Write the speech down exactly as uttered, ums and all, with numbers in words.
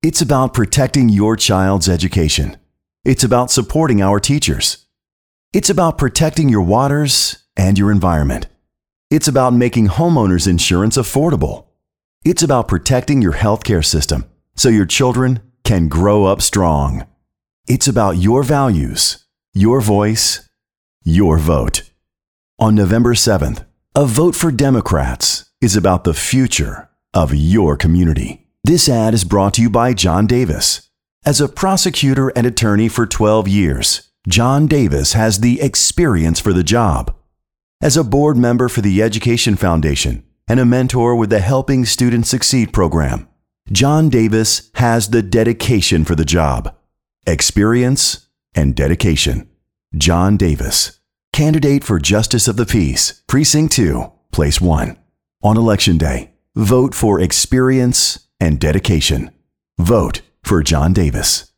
It's about protecting your child's education. It's about supporting our teachers. It's about protecting your waters and your environment. It's about making homeowners insurance affordable. It's about protecting your healthcare system so your children can grow up strong. It's about your values, your voice, your vote. On November seventh, a vote for Democrats is about the future of your community. This ad is brought to you by John Davis. As a prosecutor and attorney for twelve years, John Davis has the experience for the job. As a board member for the Education Foundation and a mentor with the Helping Students Succeed program, John Davis has the dedication for the job. Experience and dedication. John Davis, candidate for Justice of the Peace, Precinct two, Place one. On Election Day, vote for experience and dedication. Vote for John Davis.